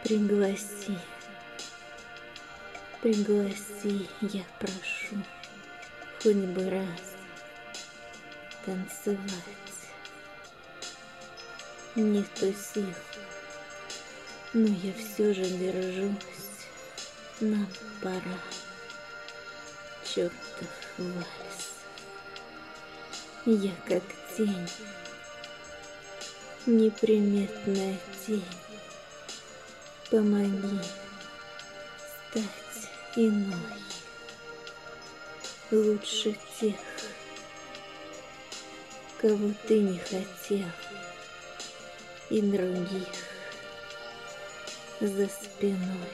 Пригласи, пригласи, я прошу, хоть бы раз танцевать. Нету сил, но я все же держусь. Нам пора, чертов вальс. Я как тень, неприметная тень. Помоги стать иной, лучше тех, кого ты не хотел, и других за спиной.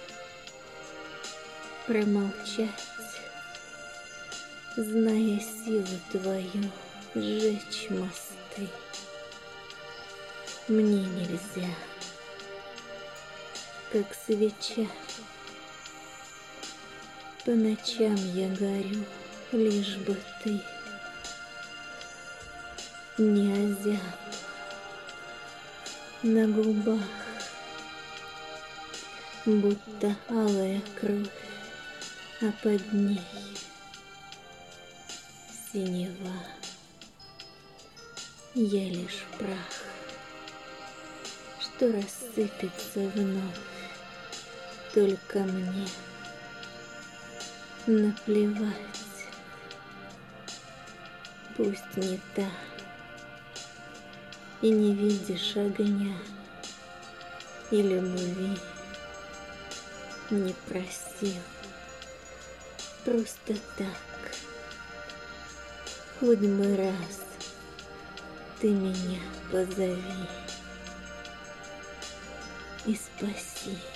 Промолчать, зная силу твою, сжечь мосты. Мне нельзя, как свеча. По ночам я горю, лишь бы ты не озяб. На губах будто алая кровь, а под ней синева. Я лишь прах, что рассыпется вновь. Только мне наплевать, пусть не та, и не видишь огня, и любви не просил, просто так, хоть бы раз ты меня позови и спаси.